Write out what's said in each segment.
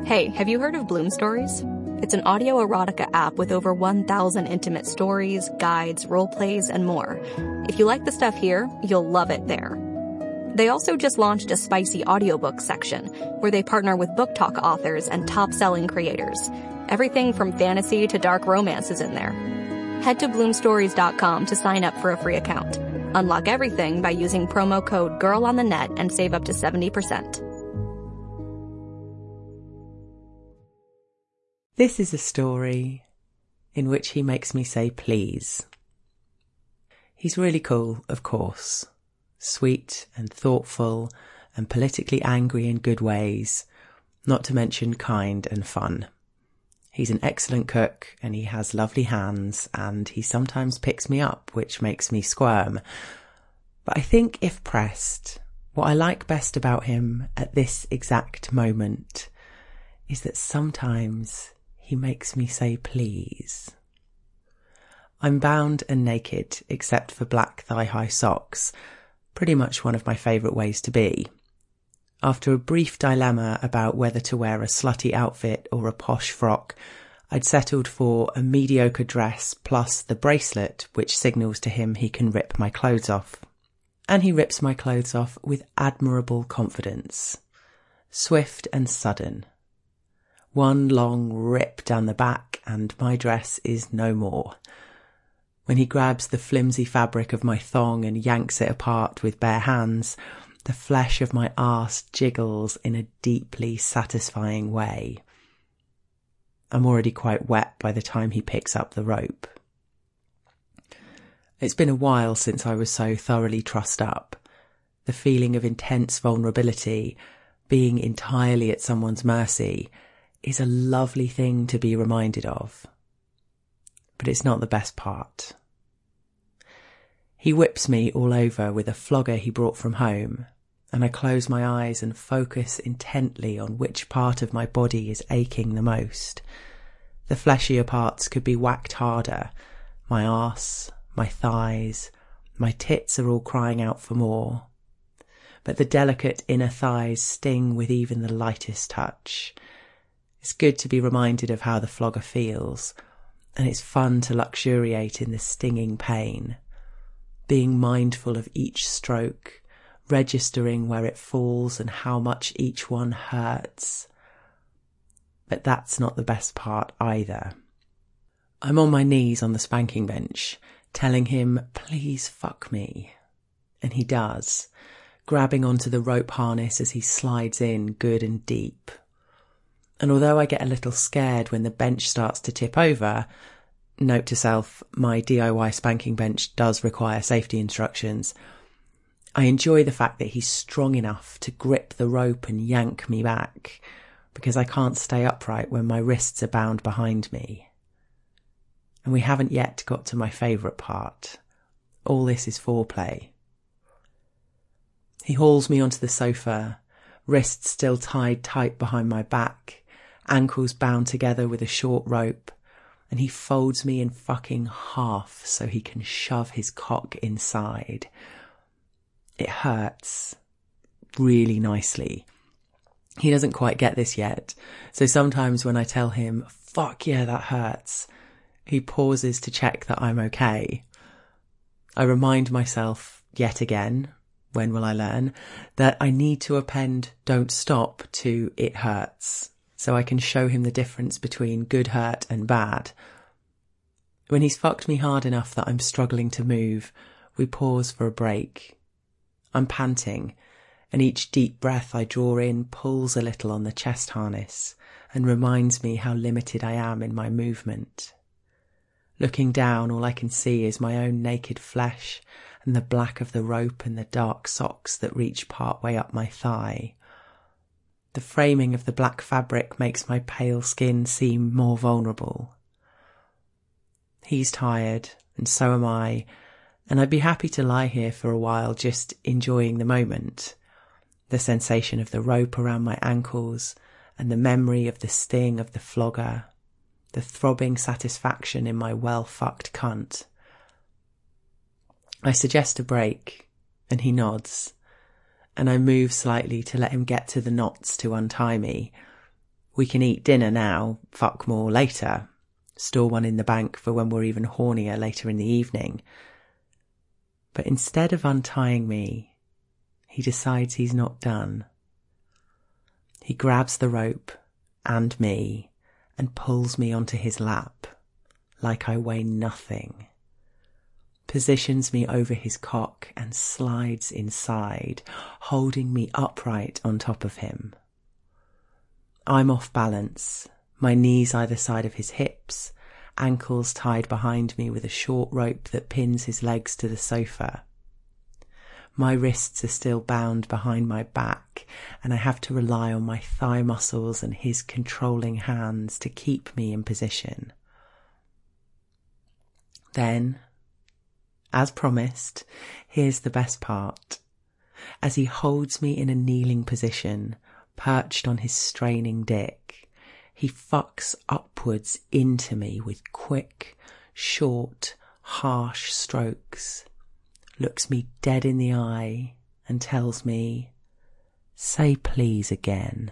Hey, have you heard of Bloom Stories? It's an audio erotica app with over 1,000 intimate stories, guides, role plays, and more. If you like the stuff here, you'll love it there. They also just launched a spicy audiobook section where they partner with book talk authors and top-selling creators. Everything from fantasy to dark romance is in there. Head to bloomstories.com to sign up for a free account. Unlock everything by using promo code GIRLONTHENET and save up to 70%. This is a story in which he makes me say please. He's really cool, of course. Sweet and thoughtful and politically angry in good ways, not to mention kind and fun. He's an excellent cook and he has lovely hands and he sometimes picks me up, which makes me squirm. But I think if pressed, what I like best about him at this exact moment is that sometimes he makes me say please. I'm bound and naked except for black thigh-high socks, pretty much one of my favourite ways to be. After a brief dilemma about whether to wear a slutty outfit or a posh frock, I'd settled for a mediocre dress plus the bracelet which signals to him he can rip my clothes off. And he rips my clothes off with admirable confidence. Swift and sudden. One long rip down the back and my dress is no more. When he grabs the flimsy fabric of my thong and yanks it apart with bare hands, the flesh of my arse jiggles in a deeply satisfying way. I'm already quite wet by the time he picks up the rope. It's been a while since I was so thoroughly trussed up. The feeling of intense vulnerability, being entirely at someone's mercy, is a lovely thing to be reminded of. But it's not the best part. He whips me all over with a flogger he brought from home, and I close my eyes and focus intently on which part of my body is aching the most. The fleshier parts could be whacked harder. My arse, my thighs, my tits are all crying out for more. But the delicate inner thighs sting with even the lightest touch. It's good to be reminded of how the flogger feels, and it's fun to luxuriate in the stinging pain, being mindful of each stroke, registering where it falls and how much each one hurts. But that's not the best part either. I'm on my knees on the spanking bench, telling him, please fuck me. And he does, grabbing onto the rope harness as he slides in good and deep. And although I get a little scared when the bench starts to tip over, note to self, my DIY spanking bench does require safety instructions, I enjoy the fact that he's strong enough to grip the rope and yank me back, because I can't stay upright when my wrists are bound behind me. And we haven't yet got to my favourite part. All this is foreplay. He hauls me onto the sofa, wrists still tied tight behind my back, ankles bound together with a short rope, and he folds me in fucking half so he can shove his cock inside. It hurts really nicely. He doesn't quite get this yet, so sometimes when I tell him, fuck yeah, that hurts, he pauses to check that I'm okay. I remind myself, yet again, when will I learn, that I need to append don't stop to it hurts, so I can show him the difference between good hurt and bad. When he's fucked me hard enough that I'm struggling to move, we pause for a break. I'm panting, and each deep breath I draw in pulls a little on the chest harness and reminds me how limited I am in my movement. Looking down, all I can see is my own naked flesh and the black of the rope and the dark socks that reach part way up my thigh. The framing of the black fabric makes my pale skin seem more vulnerable. He's tired, and so am I, and I'd be happy to lie here for a while just enjoying the moment. The sensation of the rope around my ankles, and the memory of the sting of the flogger, the throbbing satisfaction in my well-fucked cunt. I suggest a break, and he nods, and I move slightly to let him get to the knots to untie me, We can eat dinner now, fuck more later. Store one in the bank for when we're even hornier later in the evening. But instead of untying me, he decides he's not done. He grabs the rope and me and pulls me onto his lap like I weigh nothing, positions me over his cock and slides inside, holding me upright on top of him. I'm off balance, my knees either side of his hips, ankles tied behind me with a short rope that pins his legs to the sofa. My wrists are still bound behind my back, and I have to rely on my thigh muscles and his controlling hands to keep me in position. Then, as promised, here's the best part. As he holds me in a kneeling position, perched on his straining dick, he fucks upwards into me with quick, short, harsh strokes, looks me dead in the eye and tells me, "Say please again."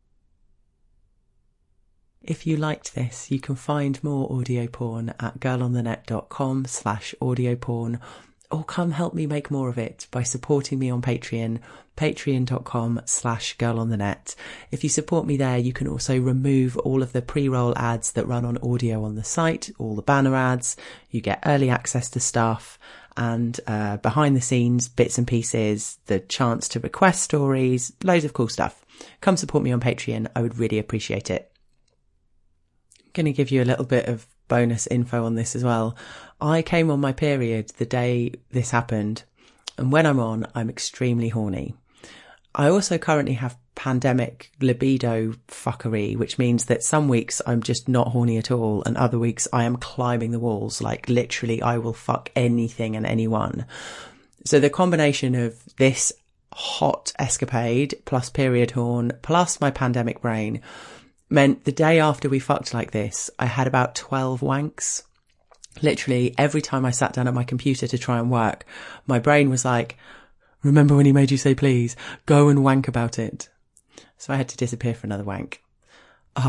If you liked this, you can find more audio porn at girlonthenet.com/audio-porn, or come help me make more of it by supporting me on Patreon, patreon.com/girlonthenet. If you support me there, you can also remove all of the pre-roll ads that run on audio on the site, all the banner ads. You get early access to stuff and behind the scenes bits and pieces, the chance to request stories, loads of cool stuff. Come support me on Patreon. I would really appreciate it. I'm going to give you a little bit of bonus info on this as well. I came on my period the day this happened, and when I'm on, I'm extremely horny. I also currently have pandemic libido fuckery, which means that some weeks I'm just not horny at all, and other weeks I am climbing the walls. Like, literally, I will fuck anything and anyone. So the combination of this hot escapade plus period horn plus my pandemic brain meant the day after we fucked like this, I had about 12 wanks. Literally, every time I sat down at my computer to try and work, my brain was like, "Remember when he made you say please? Go and wank about it." So I had to disappear for another wank.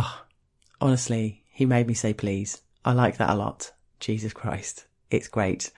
Honestly, he made me say please. I like that a lot. Jesus Christ. It's great.